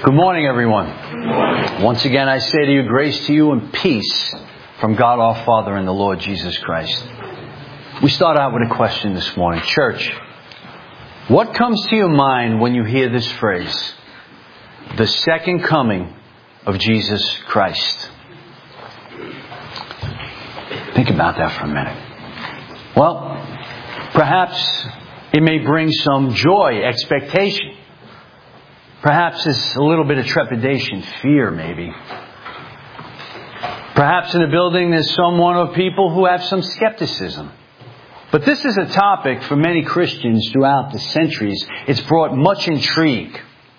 Good morning, everyone. Good morning. Once again, I say to you, grace to you and peace from God our Father and the Lord Jesus Christ. We start out with a question this morning. Church, what comes to your mind when you hear this phrase? The second coming of Jesus Christ. Think about that for a minute. Well, perhaps it may bring some joy, expectation. Perhaps it's a little bit of trepidation, fear maybe. Perhaps in the building there's someone or people who have some skepticism. But this is a topic for many Christians throughout the centuries. It's brought much intrigue.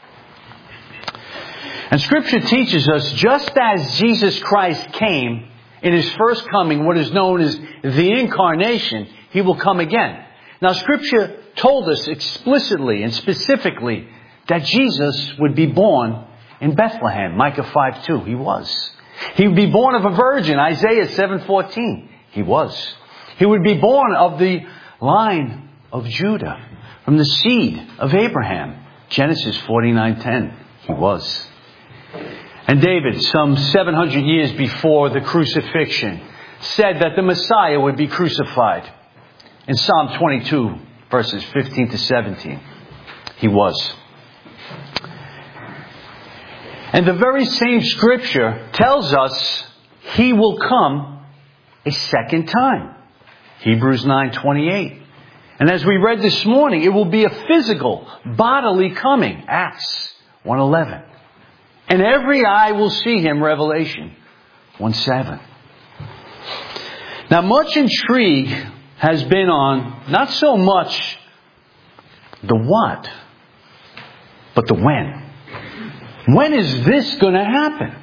And Scripture teaches us just as Jesus Christ came in His first coming, what is known as the Incarnation, He will come again. Now Scripture told us explicitly and specifically that Jesus would be born in Bethlehem. Micah 5:2. He was. He would be born of a virgin. Isaiah 7:14. He was. He would be born of the line of Judah, from the seed of Abraham. Genesis 49:10. He was. And David, some 700 years before the crucifixion, said that the Messiah would be crucified. In Psalm 22, verses 15 to 17. He was. And the very same Scripture tells us He will come a second time. Hebrews 9:28. And as we read this morning, it will be a physical, bodily coming. Acts 1:11. And every eye will see Him. Revelation 1:7. Now much intrigue has been on not so much the what, but the when. When is this going to happen?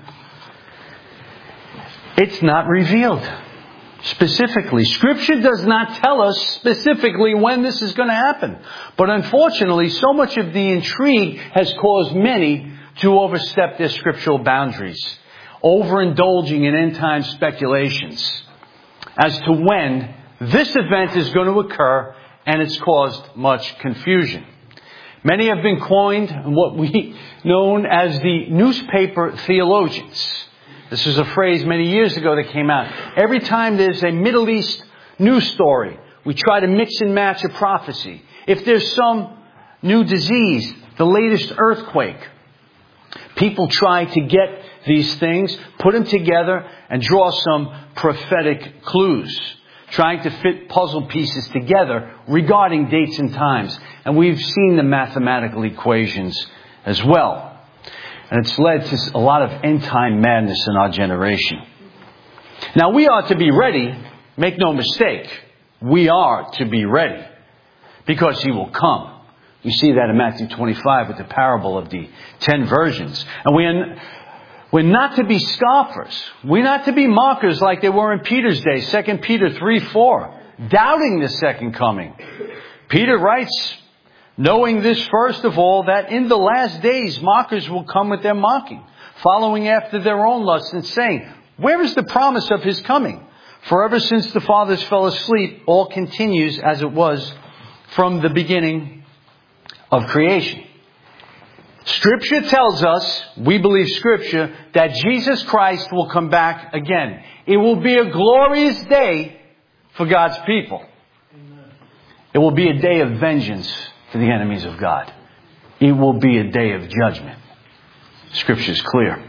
It's not revealed specifically. Scripture does not tell us specifically when this is going to happen. But unfortunately, so much of the intrigue has caused many to overstep their scriptural boundaries, overindulging in end-time speculations as to when this event is going to occur, and it's caused much confusion. Many have been coined what we known as the newspaper theologians. This is a phrase many years ago that came out. Every time there's a Middle East news story, we try to mix and match a prophecy. If there's some new disease, the latest earthquake, people try to get these things, put them together, and draw some prophetic clues, trying to fit puzzle pieces together regarding dates and times. And we've seen the mathematical equations as well. And it's led to a lot of end-time madness in our generation. Now we are to be ready. Make no mistake. We are to be ready. Because He will come. You see that in Matthew 25 with the parable of the 10 virgins. And we're not to be scoffers. We're not to be mockers like they were in Peter's day. 2 Peter 3:4. Doubting the second coming. Peter writes, knowing this first of all, that in the last days mockers will come with their mocking, following after their own lusts and saying, where is the promise of His coming? For ever since the fathers fell asleep, all continues as it was from the beginning of creation. Scripture tells us, we believe Scripture, that Jesus Christ will come back again. It will be a glorious day for God's people. It will be a day of vengeance for the enemies of God. It will be a day of judgment. Scripture is clear.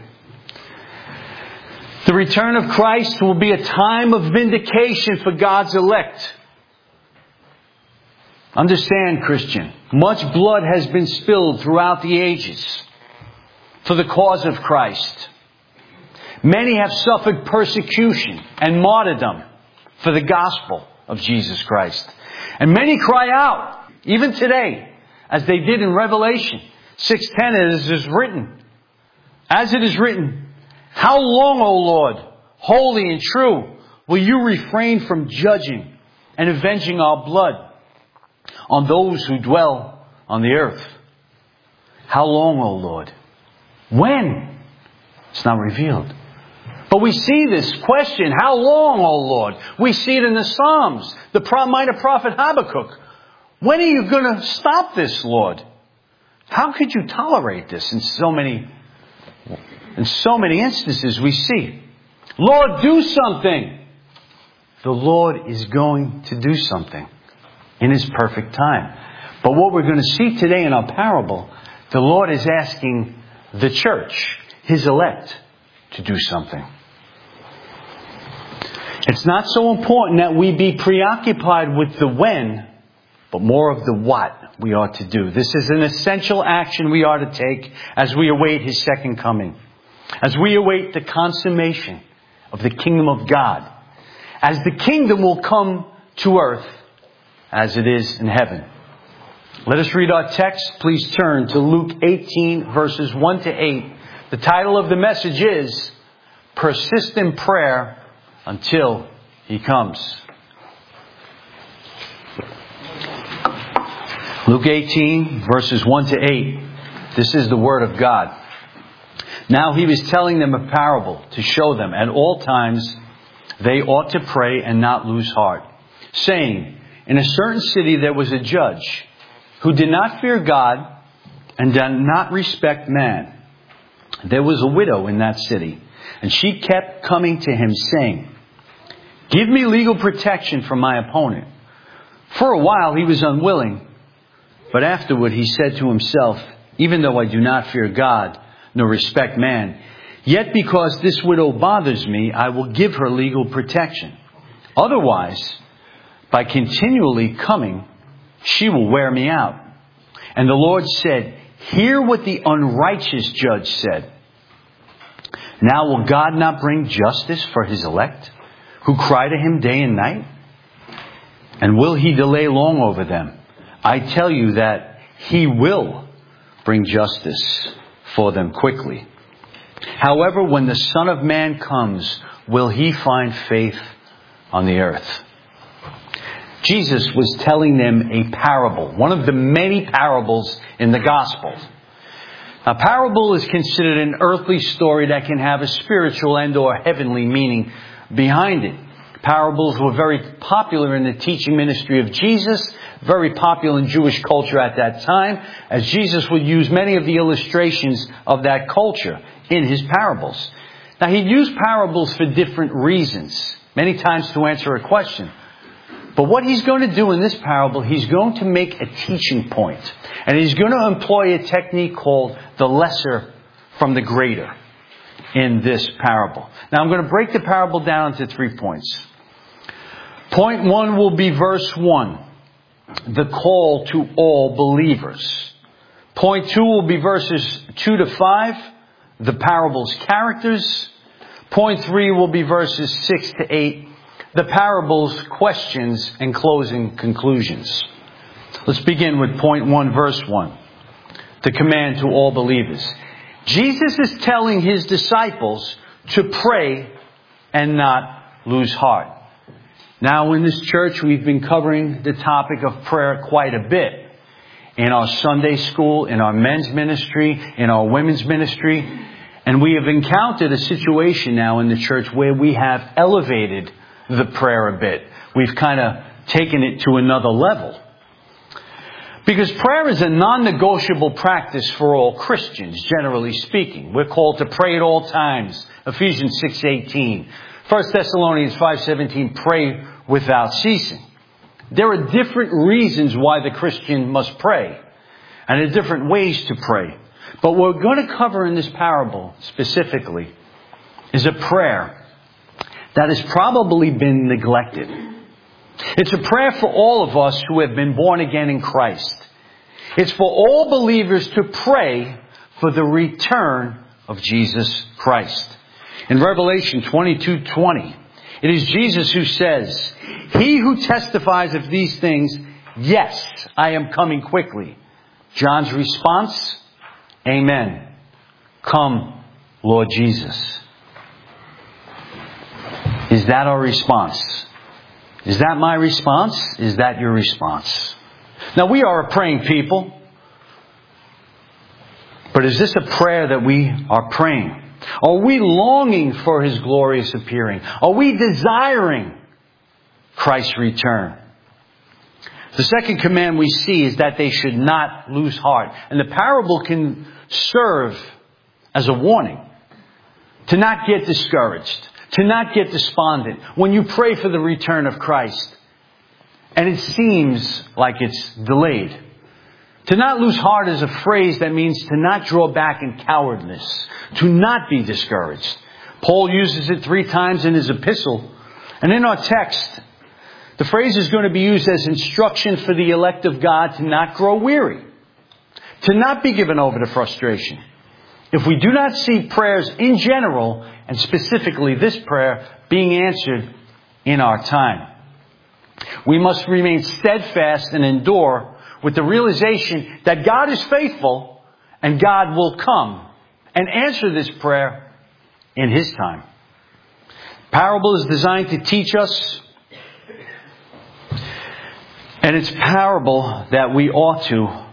The return of Christ will be a time of vindication for God's elect. Understand, Christian, much blood has been spilled throughout the ages for the cause of Christ. Many have suffered persecution and martyrdom for the gospel of Jesus Christ. And many cry out, even today, as they did in Revelation 6:10, as it is written, how long, O Lord, holy and true, will you refrain from judging and avenging our blood on those who dwell on the earth? How long, O Lord? When? It's not revealed. But we see this question, how long, O Lord? We see it in the Psalms, the minor prophet Habakkuk. When are you going to stop this, Lord? How could you tolerate this in so many In so many instances we see, Lord, do something. The Lord is going to do something in His perfect time. But what we're going to see today in our parable, the Lord is asking the church, His elect, to do something. It's not so important that we be preoccupied with the when, but more of the what we ought to do. This is an essential action we are to take as we await His second coming. As we await the consummation of the kingdom of God. As the kingdom will come to earth as it is in heaven. Let us read our text. Please turn to Luke 18 verses 1 to 8. The title of the message is Persist in Prayer Until He Comes. Luke 18 verses 1 to 8. This is the Word of God. Now He was telling them a parable to show them at all times they ought to pray and not lose heart, saying, in a certain city there was a judge who did not fear God and did not respect man. There was a widow in that city, and she kept coming to him saying, give me legal protection from my opponent. For a while he was unwilling, but afterward he said to himself, even though I do not fear God, nor respect man, yet because this widow bothers me, I will give her legal protection. Otherwise, by continually coming, she will wear me out. And the Lord said, hear what the unrighteous judge said. Now will God not bring justice for His elect, who cry to Him day and night? And will He delay long over them? I tell you that He will bring justice for them quickly. However, when the Son of Man comes, will He find faith on the earth? Jesus was telling them a parable, one of the many parables in the Gospels. A parable is considered an earthly story that can have a spiritual and or heavenly meaning behind it. Parables were very popular in the teaching ministry of Jesus, very popular in Jewish culture at that time, as Jesus would use many of the illustrations of that culture in His parables. Now, He'd use parables for different reasons, many times to answer a question. But what He's going to do in this parable, He's going to make a teaching point. And He's going to employ a technique called the lesser from the greater in this parable. Now, I'm going to break the parable down into 3 points. Point 1 will be verse 1, the call to all believers. Point 2 will be verses 2 to 5, the parable's characters. Point 3 will be verses 6 to 8, the parable's questions and closing conclusions. Let's begin with point 1, verse 1, the command to all believers. Jesus is telling His disciples to pray and not lose heart. Now, in this church, we've been covering the topic of prayer quite a bit. In our Sunday school, in our men's ministry, in our women's ministry. And we have encountered a situation now in the church where we have elevated the prayer a bit. We've kind of taken it to another level. Because prayer is a non-negotiable practice for all Christians, generally speaking. We're called to pray at all times. Ephesians 6:18. 1 Thessalonians 5:17, pray without ceasing. There are different reasons why the Christian must pray. And there are different ways to pray. But what we're going to cover in this parable specifically is a prayer that has probably been neglected. It's a prayer for all of us who have been born again in Christ. It's for all believers to pray for the return of Jesus Christ. In Revelation 22:20, it is Jesus who says, he who testifies of these things, yes, I am coming quickly. John's response, amen. Come, Lord Jesus. Is that our response? Is that my response? Is that your response? Now, we are a praying people. But is this a prayer that we are praying? Are we longing for His glorious appearing? Are we desiring Christ's return? The second command we see is that they should not lose heart. And the parable can serve as a warning. To not get discouraged. To not get despondent when you pray for the return of Christ and it seems like it's delayed. To not lose heart is a phrase that means to not draw back in cowardness. To not be discouraged. Paul uses it 3 times in his epistle. And in our text, the phrase is going to be used as instruction for the elect of God to not grow weary. To not be given over to frustration. If we do not see prayers in general, and specifically this prayer, being answered in our time, we must remain steadfast and endure with the realization that God is faithful and God will come and answer this prayer in His time. Parable is designed to teach us, and it's parable that we ought to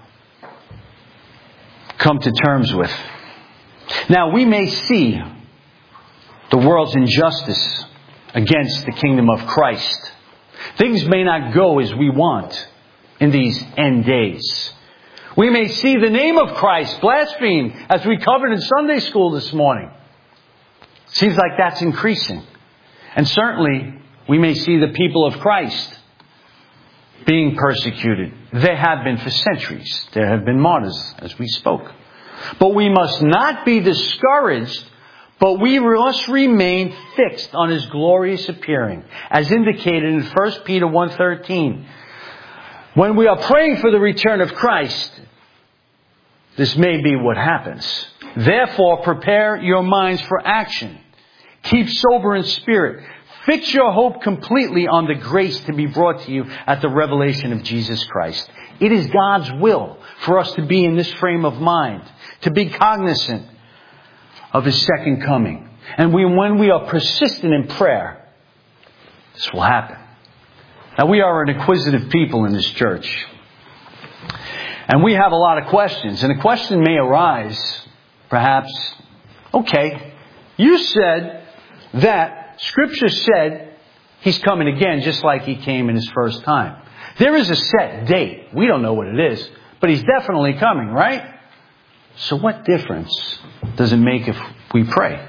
come to terms with. Now, we may see the world's injustice against the kingdom of Christ. Things may not go as we want in these end days. We may see the name of Christ blasphemed, as we covered in Sunday school this morning. Seems like that's increasing. And certainly, we may see the people of Christ being persecuted. They have been for centuries. There have been martyrs, as we spoke. But we must not be discouraged, but we must remain fixed on His glorious appearing, as indicated in 1 Peter 1:13. When we are praying for the return of Christ, this may be what happens. Therefore, prepare your minds for action. Keep sober in spirit. Fix your hope completely on the grace to be brought to you at the revelation of Jesus Christ. It is God's will for us to be in this frame of mind, to be cognizant of His second coming. And when we are persistent in prayer, this will happen. Now, we are an inquisitive people in this church. And we have a lot of questions. And a question may arise, perhaps, okay, you said that Scripture said He's coming again just like He came in His first time. There is a set date. We don't know what it is, but He's definitely coming, right? So what difference does it make if we pray?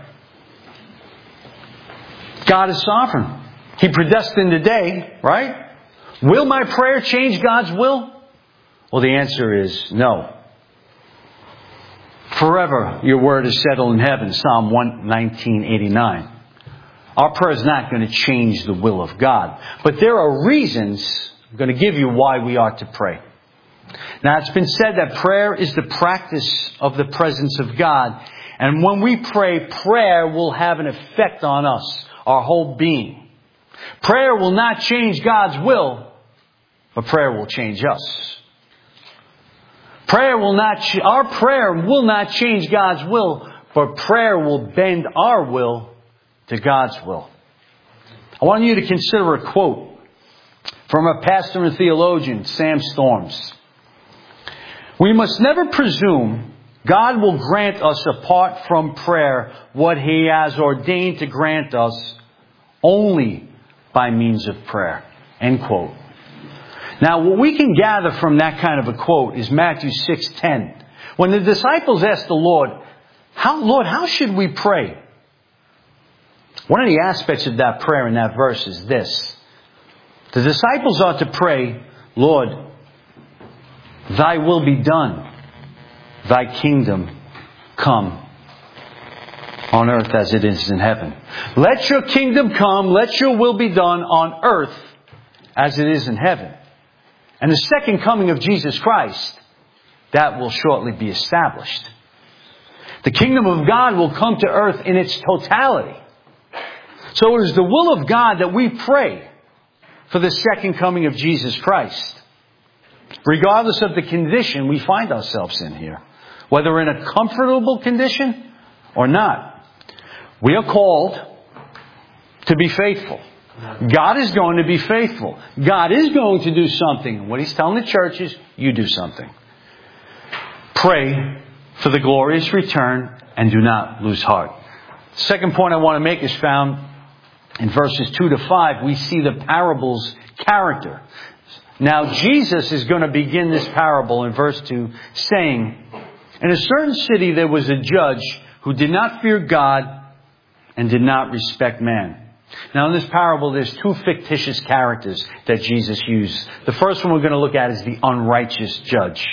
God is sovereign. He predestined the day, right? Will my prayer change God's will? Well, the answer is no. Forever your word is settled in heaven, Psalm 119:89. Our prayer is not going to change the will of God. But there are reasons I'm going to give you why we ought to pray. Now, it's been said that prayer is the practice of the presence of God. And when we pray, prayer will have an effect on us, our whole being. Prayer will not change God's will, but prayer will change us. Our prayer will not change God's will, but prayer will bend our will to God's will. I want you to consider a quote from a pastor and theologian, Sam Storms. We must never presume God will grant us apart from prayer what He has ordained to grant us only by means of prayer. End quote. Now, what we can gather from that kind of a quote is Matthew 6:10. When the disciples asked the Lord, how should we pray? One of the aspects of that prayer in that verse is this. The disciples ought to pray, Lord, Thy will be done. Thy kingdom come on earth as it is in heaven. Let your kingdom come. Let your will be done on earth as it is in heaven. And the second coming of Jesus Christ, that will shortly be established. The kingdom of God will come to earth in its totality. So it is the will of God that we pray for the second coming of Jesus Christ. Regardless of the condition we find ourselves in here. Whether in a comfortable condition or not. We are called to be faithful. God is going to be faithful. God is going to do something. What He's telling the church is, you do something. Pray for the glorious return and do not lose heart. The second point I want to make is found in verses 2 to 5. We see the parable's character. Now, Jesus is going to begin this parable in verse 2 saying, in a certain city there was a judge who did not fear God and did not respect man. Now in this parable, there's two fictitious characters that Jesus used. The first one we're going to look at is the unrighteous judge.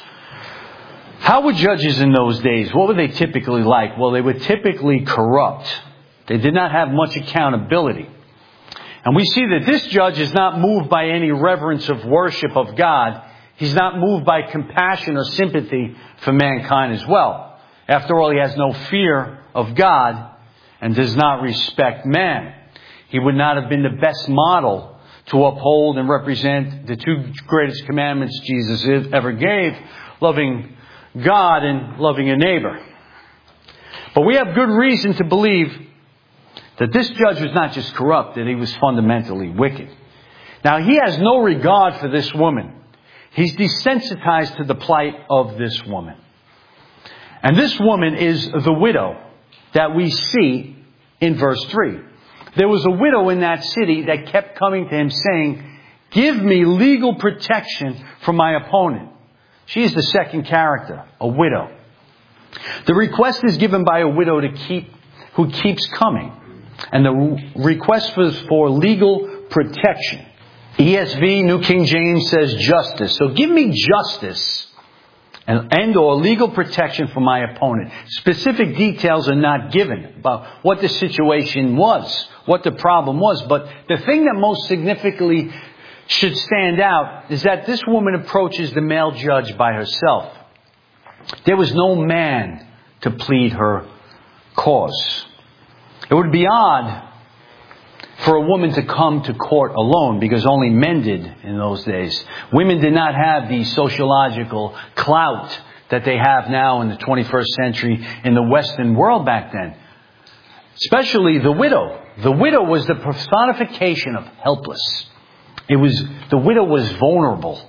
How were judges in those days? What were they typically like? Well, they were typically corrupt. They did not have much accountability. And we see that this judge is not moved by any reverence of worship of God. He's not moved by compassion or sympathy for mankind as well. After all, he has no fear of God and does not respect man. He would not have been the best model to uphold and represent the two greatest commandments Jesus ever gave, loving God and loving a neighbor. But we have good reason to believe that this judge was not just corrupt, that he was fundamentally wicked. Now, he has no regard for this woman. He's desensitized to the plight of this woman. And this woman is the widow that we see in verse 3. There was a widow in that city that kept coming to him saying, "Give me legal protection from my opponent." She is the second character, a widow. The request is given by a widow who keeps coming. And the request was for legal protection. ESV, New King James, says justice. So give me justice and or legal protection for my opponent. Specific details are not given about what the situation was, what the problem was. But the thing that most significantly should stand out is that this woman approaches the male judge by herself. There was no man to plead her cause. It would be odd for a woman to come to court alone, because only men did in those days. Women did not have the sociological clout that they have now in the 21st century in the Western world back then. Especially the widow. The widow was the personification of helpless. The widow was vulnerable.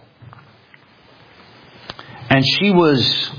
And she was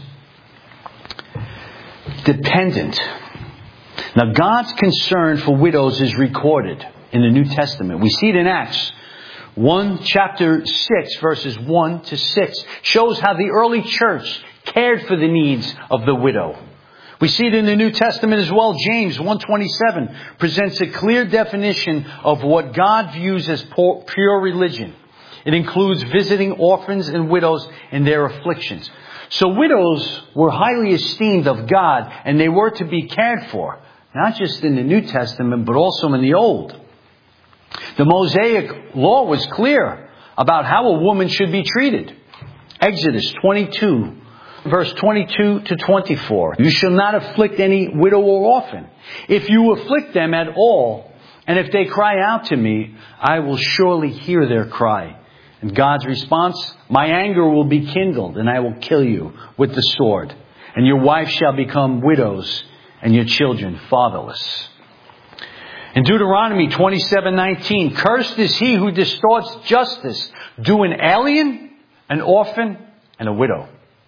dependent. Now, God's concern for widows is recorded in the New Testament. We see it in Acts 1, chapter 6, verses 1 to 6. Shows how the early church cared for the needs of the widow. We see it in the New Testament as well. James 1:27 presents a clear definition of what God views as pure religion. It includes visiting orphans and widows in their afflictions. So widows were highly esteemed of God, and they were to be cared for, not just in the New Testament, but also in the Old. The Mosaic law was clear about how a woman should be treated. Exodus 22, verse 22 to 24. You shall not afflict any widow or orphan. If you afflict them at all, and if they cry out to me, I will surely hear their cry. And God's response, my anger will be kindled, and I will kill you with the sword. And your wife shall become widows, and your children fatherless. In Deuteronomy 27:19, cursed is he who distorts justice, due an alien, an orphan, and a widow.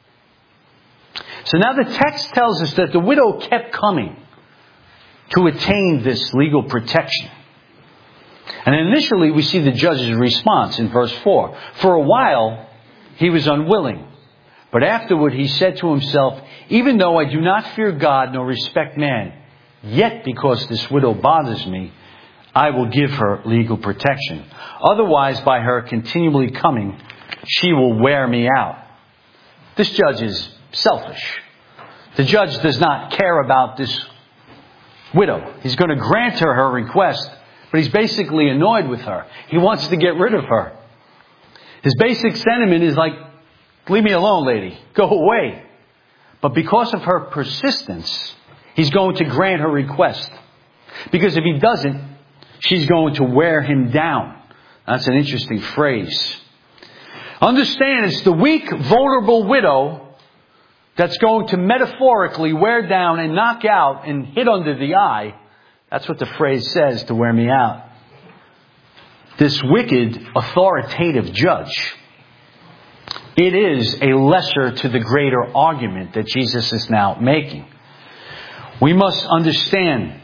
So now the text tells us that the widow kept coming to attain this legal protection. And initially we see the judge's response in verse 4. For a while he was unwilling, but afterward he said to himself, even though I do not fear God nor respect man, yet because this widow bothers me, I will give her legal protection. Otherwise, by her continually coming, she will wear me out. This judge is selfish. The judge does not care about this widow. He's going to grant her request, but he's basically annoyed with her. He wants to get rid of her. His basic sentiment is like, leave me alone, lady. Go away. But because of her persistence, he's going to grant her request. Because if he doesn't, she's going to wear him down. That's an interesting phrase. Understand, it's the weak, vulnerable widow that's going to metaphorically wear down and knock out and hit under the eye. That's what the phrase says, to wear me out. This wicked, authoritative judge. It is a lesser to the greater argument that Jesus is now making. We must understand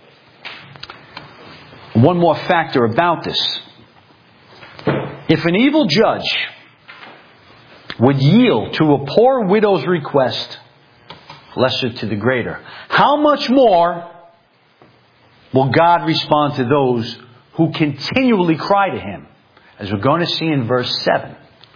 one more factor about this. If an evil judge would yield to a poor widow's request, lesser to the greater. How much more will God respond to those who continually cry to Him? As we're going to see in verse 7.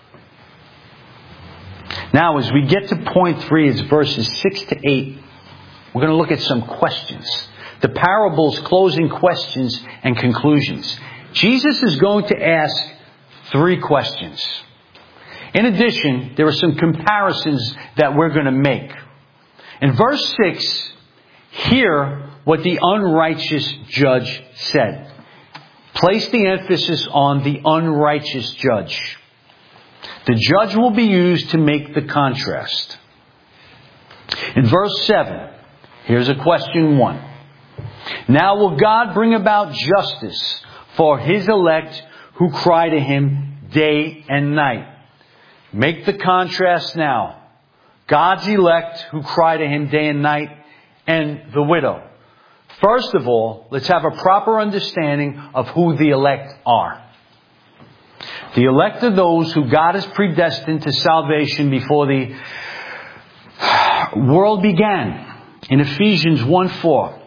Now, as we get to point 3, it's verses 6 to 8. We're going to look at some questions. The parable's closing questions and conclusions. Jesus is going to ask 3 questions. In addition, there are some comparisons that we're going to make. In verse 6, hear what the unrighteous judge said. Place the emphasis on the unrighteous judge. The judge will be used to make the contrast. In verse 7, here's a question 1. Now will God bring about justice for His elect who cry to Him day and night? Make the contrast now. God's elect who cry to Him day and night, and the widow. First of all, let's have a proper understanding of who the elect are. The elect are those who God has predestined to salvation before the world began. In Ephesians 1:4.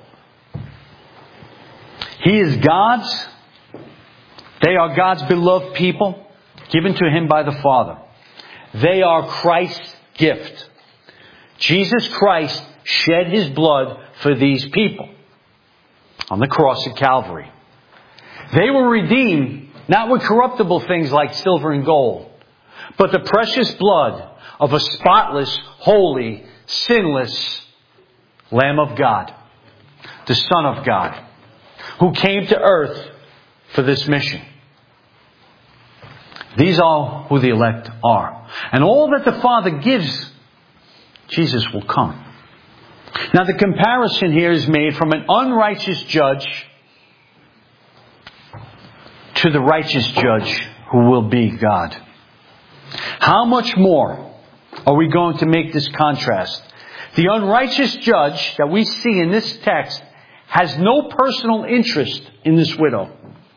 He is God's. They are God's beloved people, given to Him by the Father. They are Christ's gift. Jesus Christ shed His blood for these people on the cross at Calvary. They were redeemed not with corruptible things like silver and gold, but the precious blood of a spotless, holy, sinless Lamb of God, the Son of God, who came to earth for this mission. These are who the elect are. And all that the Father gives, Jesus will come. Now the comparison here is made from an unrighteous judge to the righteous judge who will be God. How much more are we going to make this contrast? The unrighteous judge that we see in this text has no personal interest in this widow.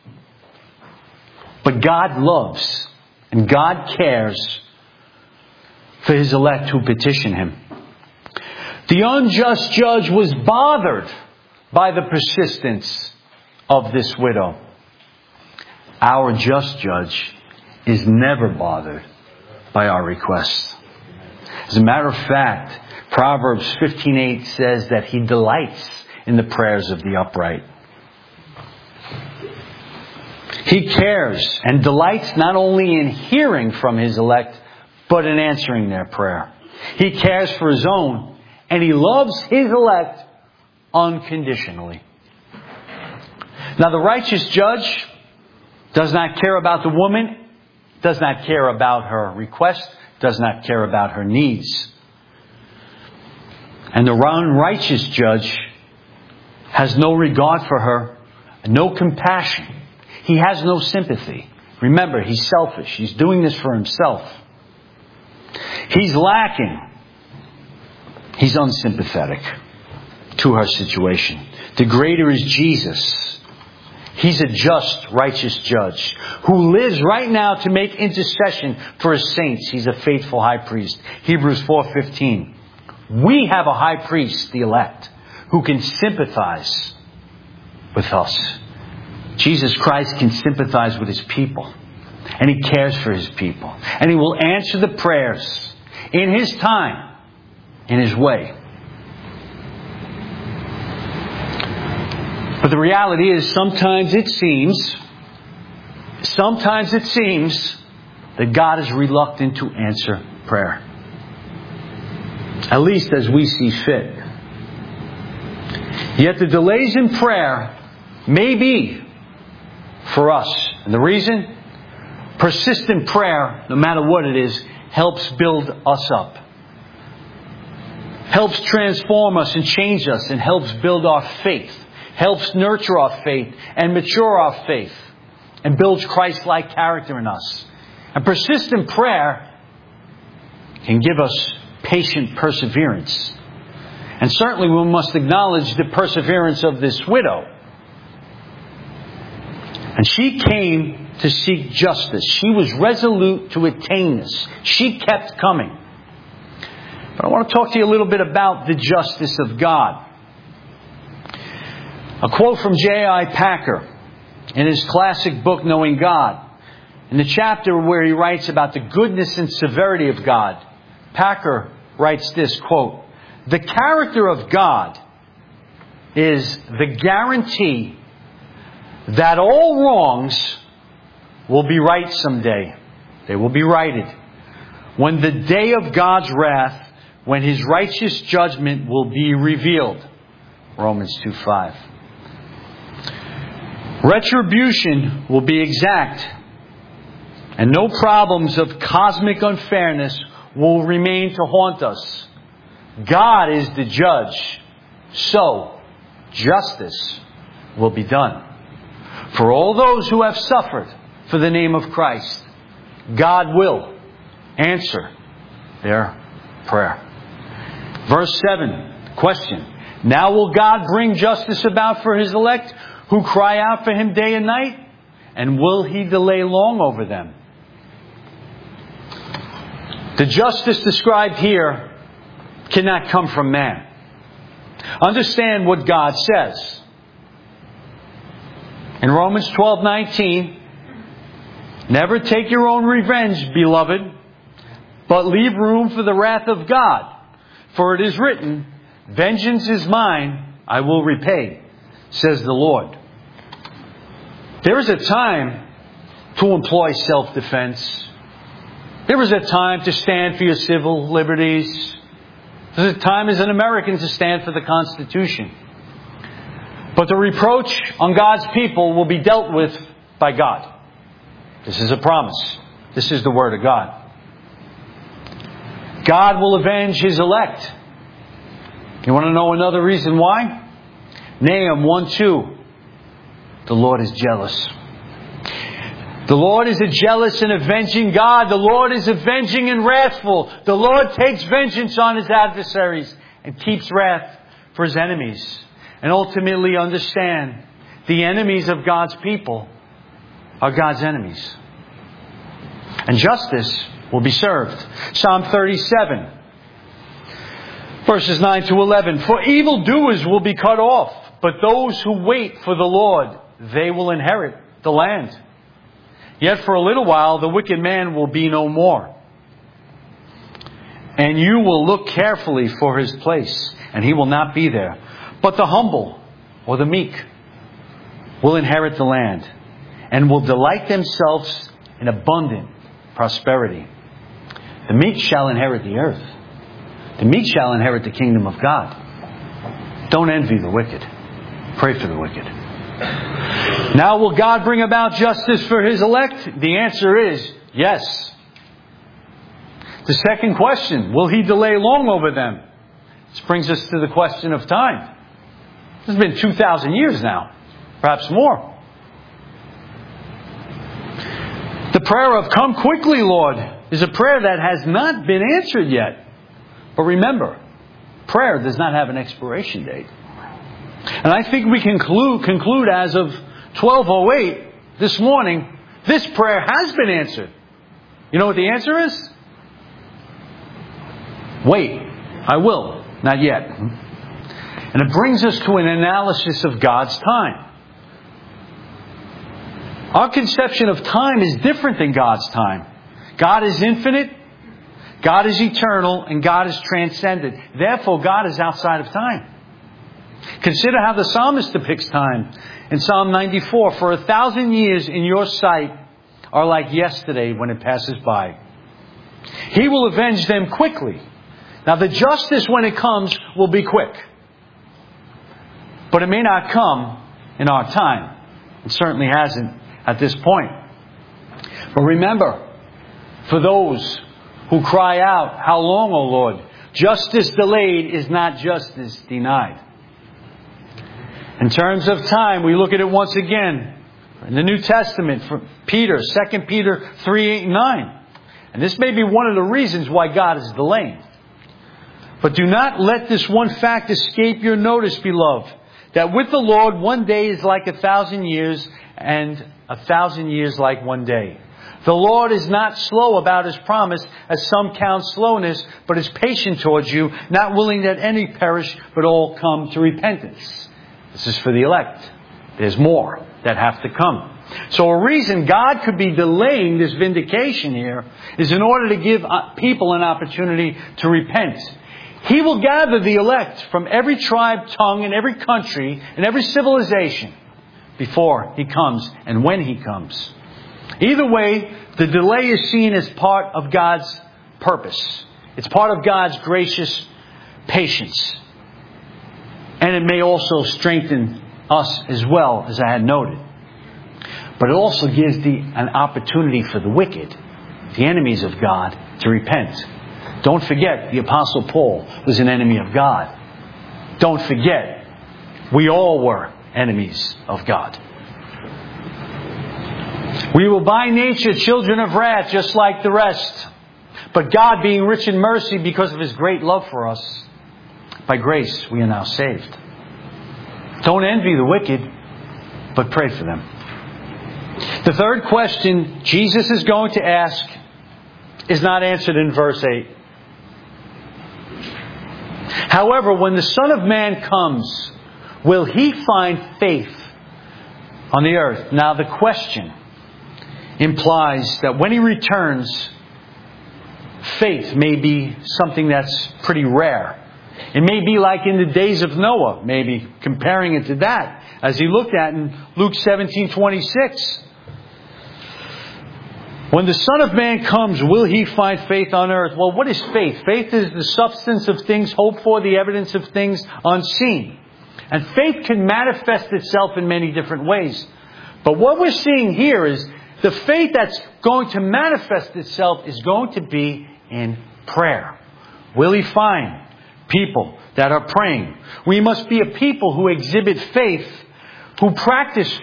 But God loves and God cares for His elect who petition Him. The unjust judge was bothered by the persistence of this widow. Our just judge is never bothered by our requests. As a matter of fact, Proverbs 15:8 says that He delights in the prayers of the upright. He cares and delights not only in hearing from His elect, but in answering their prayer. He cares for His own, and He loves His elect unconditionally. Now the righteous judge does not care about the woman, does not care about her request, does not care about her needs. And the unrighteous judge has no regard for her, no compassion. He has no sympathy. Remember, he's selfish. He's doing this for himself. He's lacking. He's unsympathetic to her situation. The greater is Jesus. He's a just, righteous judge who lives right now to make intercession for His saints. He's a faithful high priest. Hebrews 4:15. We have a high priest, the elect, who can sympathize with us. Jesus Christ can sympathize with His people. And He cares for His people. And He will answer the prayers in His time, in His way. But the reality is sometimes it seems that God is reluctant to answer prayer. At least as we see fit. Yet the delays in prayer may be for us. And the reason? Persistent prayer, no matter what it is, helps build us up. Helps transform us and change us and helps build our faith. Helps nurture our faith and mature our faith. And builds Christ-like character in us. And persistent prayer can give us patient perseverance. And certainly we must acknowledge the perseverance of this widow. And she came to seek justice. She was resolute to attain this. She kept coming. But I want to talk to you a little bit about the justice of God. A quote from J.I. Packer in his classic book, Knowing God. In the chapter where he writes about the goodness and severity of God, Packer writes this, quote, "The character of God is the guarantee that all wrongs will be right someday. They will be righted. When the day of God's wrath, when His righteous judgment will be revealed." Romans 2:5. Retribution will be exact, and no problems of cosmic unfairness will remain to haunt us. God is the judge, so justice will be done. For all those who have suffered for the name of Christ, God will answer their prayer. Verse 7, question. Now will God bring justice about for His elect who cry out for Him day and night? And will He delay long over them? The justice described here cannot come from man. Understand what God says. In Romans 12:19, "Never take your own revenge, beloved, but leave room for the wrath of God. For it is written, 'Vengeance is mine, I will repay,' says the Lord." There is a time to employ self-defense. There is a time to stand for your civil liberties. There's a time as an American to stand for the Constitution. But the reproach on God's people will be dealt with by God. This is a promise. This is the Word of God. God will avenge His elect. You want to know another reason why? Nahum 1:2. The Lord is jealous. The Lord is a jealous and avenging God. The Lord is avenging and wrathful. The Lord takes vengeance on His adversaries and keeps wrath for His enemies. And ultimately understand, the enemies of God's people are God's enemies. And justice will be served. Psalm 37, verses 9 to 11. "For evildoers will be cut off, but those who wait for the Lord, they will inherit the land. Yet for a little while the wicked man will be no more. And you will look carefully for his place, and he will not be there. But the humble, or the meek, will inherit the land, and will delight themselves in abundant prosperity. The meek shall inherit the earth. The meek shall inherit the kingdom of God. Don't envy the wicked. Pray for the wicked. Now will God bring about justice for His elect? The answer is yes. The second question, will He delay long over them? This brings us to the question of time. This has been 2,000 years now, perhaps more. The prayer of "Come quickly, Lord," is a prayer that has not been answered yet. But remember, prayer does not have an expiration date. And I think we can conclude as of 12:08 this morning, this prayer has been answered. You know what the answer is? Wait, I will. Not yet. And it brings us to an analysis of God's time. Our conception of time is different than God's time. God is infinite, God is eternal, and God is transcendent. Therefore, God is outside of time. Consider how the psalmist depicts time in Psalm 94. "For 1,000 years in your sight are like yesterday when it passes by. He will avenge them quickly." Now the justice, when it comes, will be quick. But it may not come in our time. It certainly hasn't at this point. But remember, for those who cry out, "How long, O Lord?" justice delayed is not justice denied. In terms of time, we look at it once again in the New Testament from Peter, 2 Peter 3, 8, and 9. And this may be one of the reasons why God is delaying. "But do not let this one fact escape your notice, beloved, that with the Lord 1 day is like 1,000 years, and 1,000 years like 1 day. The Lord is not slow about His promise, as some count slowness, but is patient towards you, not willing that any perish, but all come to repentance. This is for the elect. There's more that have to come. So a reason God could be delaying this vindication here is in order to give people an opportunity to repent. He will gather the elect from every tribe, tongue, and every country, and every civilization before He comes and when He comes. Either way, the delay is seen as part of God's purpose. It's part of God's gracious patience. And it may also strengthen us as well, as I had noted. But it also gives an opportunity for the wicked, the enemies of God, to repent. Don't forget, the Apostle Paul was an enemy of God. Don't forget, we all were enemies of God. We were by nature children of wrath, just like the rest. But God, being rich in mercy because of His great love for us, by grace we are now saved. Don't envy the wicked, but pray for them. The third question Jesus is going to ask is not answered in verse 8. However, when the Son of Man comes, will He find faith on the earth? Now the question implies that when He returns, faith may be something that's pretty rare. It may be like in the days of Noah, maybe comparing it to that, as He looked at in Luke 17:26. When the Son of Man comes, will He find faith on earth? Well, what is faith? Faith is the substance of things hoped for, the evidence of things unseen. And faith can manifest itself in many different ways. But what we're seeing here is the faith that's going to manifest itself is going to be in prayer. Will He find people that are praying? We must be a people who exhibit faith, who practice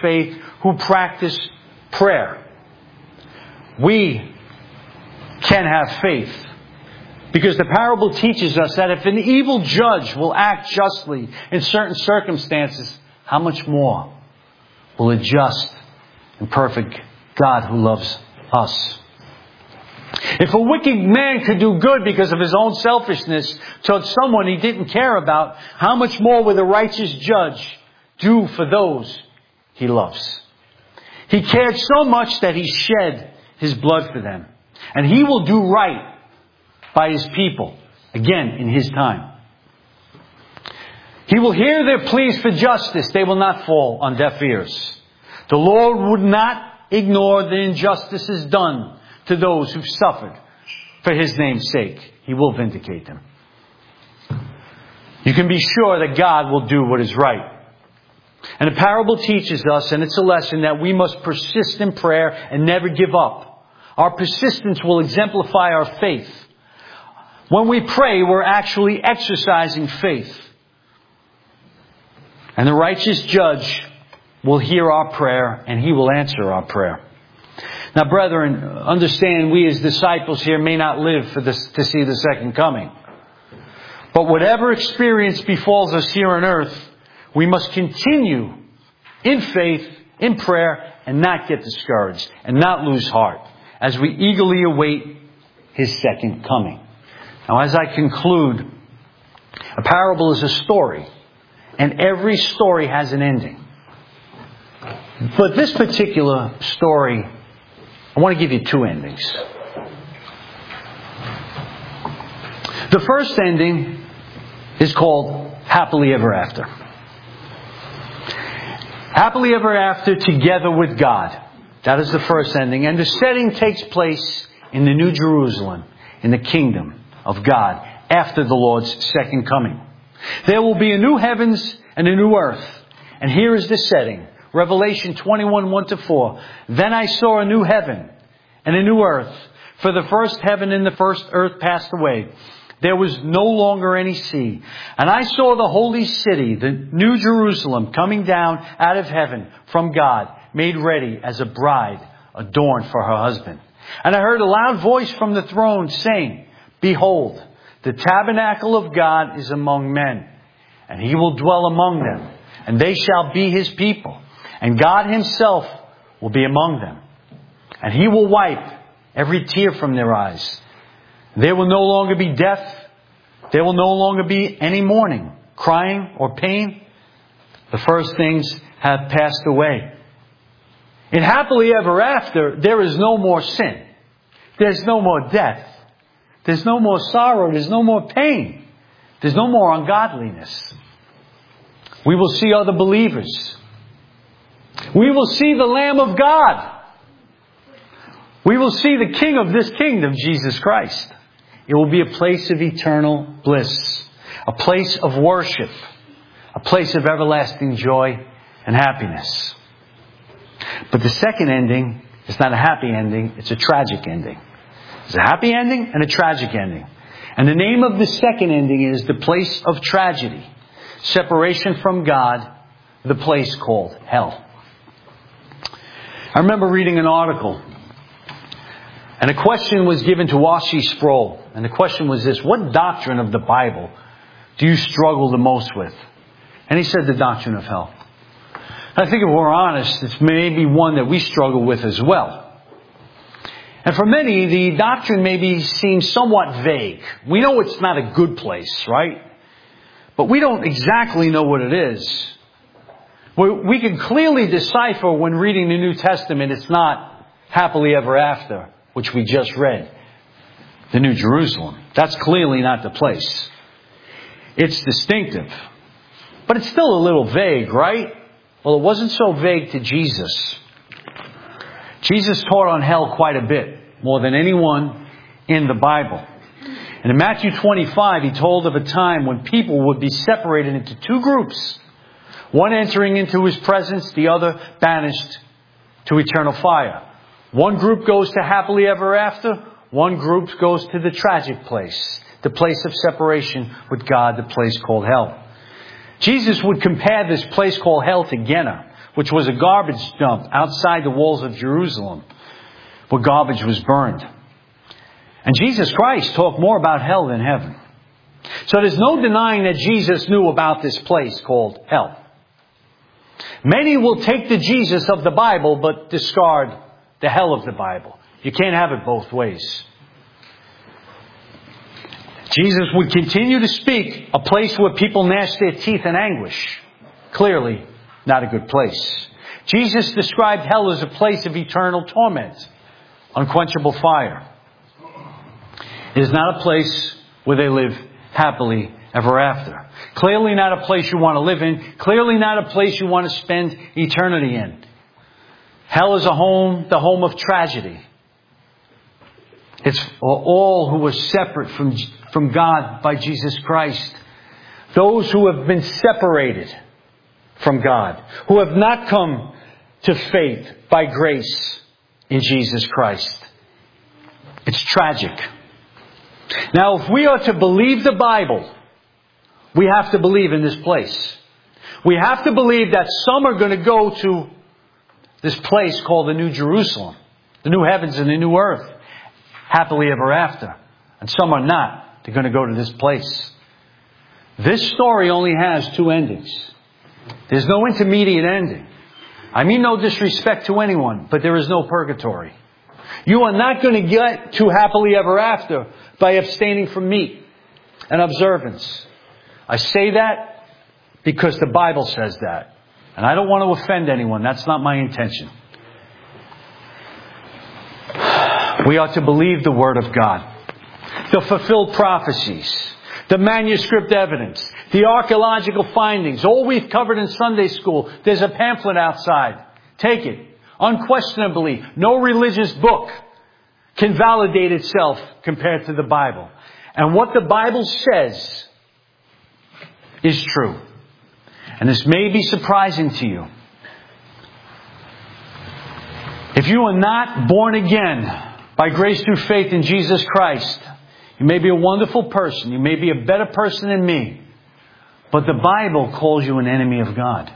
prayer. We can have faith because the parable teaches us that if an evil judge will act justly in certain circumstances, how much more will a just and perfect God who loves us? If a wicked man could do good because of his own selfishness towards someone he didn't care about, how much more will the righteous judge do for those He loves? He cared so much that He shed His blood for them. And He will do right by His people, again, in His time. He will hear their pleas for justice. They will not fall on deaf ears. The Lord would not ignore the injustices done to those who've suffered for His name's sake. He will vindicate them. You can be sure that God will do what is right. And the parable teaches us, and it's a lesson, that we must persist in prayer and never give up. Our persistence will exemplify our faith. When we pray, we're actually exercising faith. And the righteous judge will hear our prayer and He will answer our prayer. Now, brethren, understand we as disciples here may not live to see the second coming. But whatever experience befalls us here on earth, we must continue in faith, in prayer, and not get discouraged and not lose heart as we eagerly await His second coming. Now, as I conclude, a parable is a story, and every story has an ending. But this particular story, I want to give you two endings. The first ending is called Happily Ever After. Happily ever after together with God. That is the first ending. And the setting takes place in the New Jerusalem, in the kingdom of God, after the Lord's second coming. There will be a new heavens and a new earth. And here is the setting. Revelation 21:1-4. Then I saw a new heaven and a new earth. For the first heaven and the first earth passed away. There was no longer any sea. And I saw the holy city, the New Jerusalem, coming down out of heaven from God, made ready as a bride adorned for her husband. And I heard a loud voice from the throne saying, Behold, the tabernacle of God is among men, and He will dwell among them, and they shall be His people, and God Himself will be among them. And He will wipe every tear from their eyes. There will no longer be death. There will no longer be any mourning, crying, or pain. The first things have passed away. In happily ever after, there is no more sin. There's no more death. There's no more sorrow. There's no more pain. There's no more ungodliness. We will see other believers. We will see the Lamb of God. We will see the King of this kingdom, Jesus Christ. It will be a place of eternal bliss, a place of worship, a place of everlasting joy and happiness. But the second ending is not a happy ending, it's a tragic ending. It's a happy ending and a tragic ending. And the name of the second ending is the place of tragedy, separation from God, the place called hell. I remember reading an article, and a question was given to R.C. Sproul. And the question was this: what doctrine of the Bible do you struggle the most with? And he said the doctrine of hell. And I think if we're honest, it's maybe one that we struggle with as well. And for many, the doctrine maybe seems somewhat vague. We know it's not a good place, right? But we don't exactly know what it is. We can clearly decipher when reading the New Testament it's not happily ever after, which we just read. The New Jerusalem. That's clearly not the place. It's distinctive. But it's still a little vague, right? Well, it wasn't so vague to Jesus. Jesus taught on hell quite a bit, more than anyone in the Bible. And in Matthew 25, He told of a time when people would be separated into two groups. One entering into His presence, the other banished to eternal fire. One group goes to happily ever after. One group goes to the tragic place, the place of separation with God, the place called hell. Jesus would compare this place called hell to Gehenna, which was a garbage dump outside the walls of Jerusalem, where garbage was burned. And Jesus Christ talked more about hell than heaven. So there's no denying that Jesus knew about this place called hell. Many will take the Jesus of the Bible but discard the hell of the Bible. You can't have it both ways. Jesus would continue to speak a place where people gnash their teeth in anguish. Clearly, not a good place. Jesus described hell as a place of eternal torment, unquenchable fire. It is not a place where they live happily ever after. Clearly not a place you want to live in. Clearly not a place you want to spend eternity in. Hell is a home, the home of tragedy. It's all who are separate from God by Jesus Christ. Those who have been separated from God, who have not come to faith by grace in Jesus Christ. It's tragic. Now, if we are to believe the Bible, we have to believe in this place. We have to believe that some are going to go to this place called the New Jerusalem, the new heavens and the new earth, happily ever after. And some are not. They're going to go to this place. This story only has two endings. There's no intermediate ending. I mean no disrespect to anyone, but there is no purgatory. You are not going to get to happily ever after by abstaining from meat and observance. I say that because the Bible says that. And I don't want to offend anyone. That's not my intention. We are to believe the Word of God. The fulfilled prophecies, the manuscript evidence, the archaeological findings, all we've covered in Sunday school. There's a pamphlet outside. Take it. Unquestionably, no religious book can validate itself compared to the Bible. And what the Bible says is true. And this may be surprising to you. If you are not born again by grace through faith in Jesus Christ, you may be a wonderful person. You may be a better person than me. But the Bible calls you an enemy of God.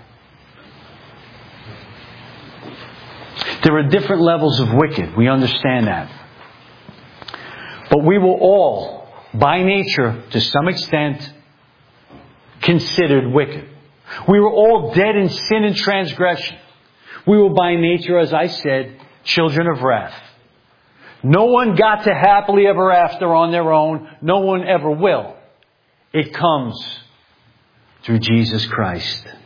There are different levels of wicked. We understand that. But we were all, by nature, to some extent, considered wicked. We were all dead in sin and transgression. We were by nature, as I said, children of wrath. No one got to happily ever after on their own. No one ever will. It comes through Jesus Christ.